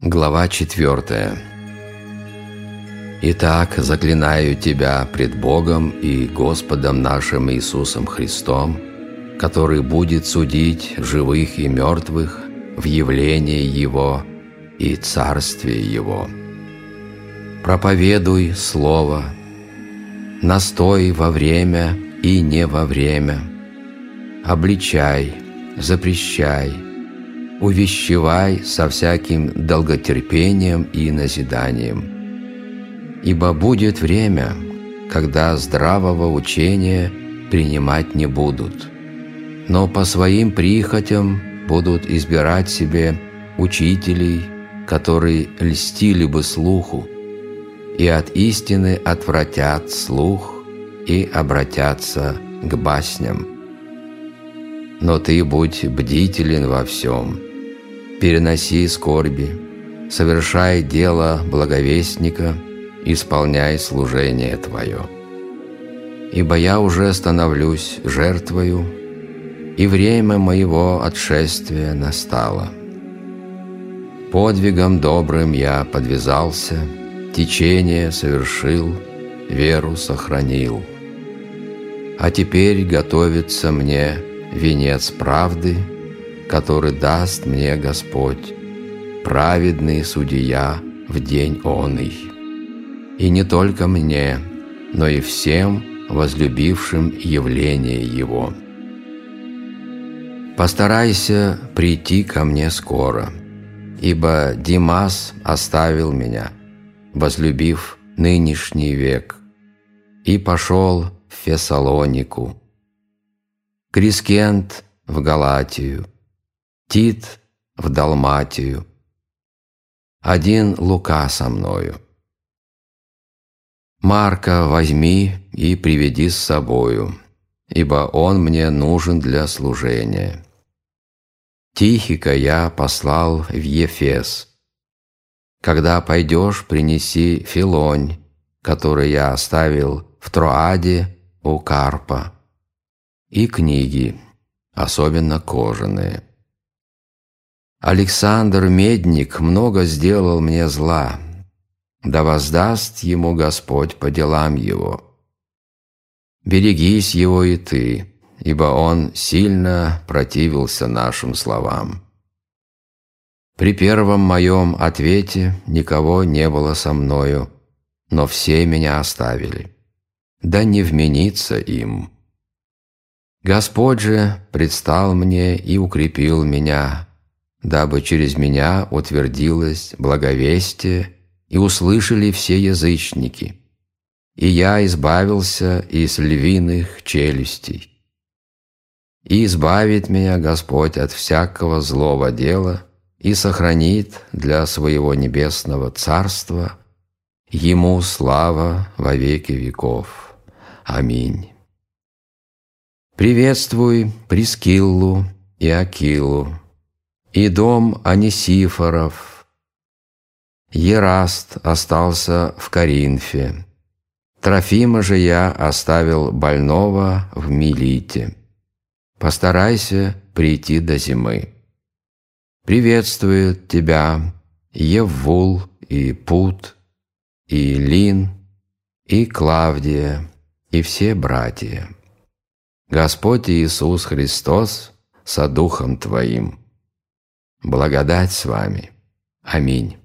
Глава 4. Итак, заклинаю тебя пред Богом и Господом нашим Иисусом Христом, который будет судить живых и мертвых в явлении Его и Царстве Его. Проповедуй Слово, настой во время и не во время, обличай, запрещай, увещевай со всяким долготерпением и назиданием. Ибо будет время, когда здравого учения принимать не будут, но по своим прихотям будут избирать себе учителей, которые льстили бы слуху, и от истины отвратят слух и обратятся к басням. Но ты будь бдителен во всем, переноси скорби, совершай дело благовестника, исполняй служение твое. Ибо я уже становлюсь жертвою, и время моего отшествия настало. Подвигом добрым я подвязался, течение совершил, веру сохранил. А теперь готовится мне венец правды, который даст мне Господь, праведный судья в день оный. И не только мне, но и всем возлюбившим явление Его. Постарайся прийти ко мне скоро, ибо Димас оставил меня, возлюбив нынешний век, и пошел в Фессалонику, Крискент в Галатию, Тит в Далматию, один Лука со мною. Марка возьми и приведи с собою, ибо он мне нужен для служения. Тихика я послал в Ефес. Когда пойдешь, принеси Филонь, который я оставил в Троаде у Карпа, и книги, особенно кожаные. Александр Медник много сделал мне зла, да воздаст ему Господь по делам его. Берегись его и ты, ибо он сильно противился нашим словам. При первом моем ответе никого не было со мною, но все меня оставили. Да не вменится им. Господь же предстал мне и укрепил меня, дабы через меня утвердилось благовестие и услышали все язычники, и я избавился из львиных челюстей. И избавит меня Господь от всякого злого дела и сохранит для своего небесного царства. Ему слава во веки веков. Аминь. Приветствуй Прискиллу и Акилу, и дом Онесифоров. Ераст остался в Коринфе. Трофима же я оставил больного в Милите. Постарайся прийти до зимы. Приветствует тебя Еввул и Пут, и Лин, и Клавдия, и все братья. Господь Иисус Христос со Духом твоим. Благодать с вами. Аминь.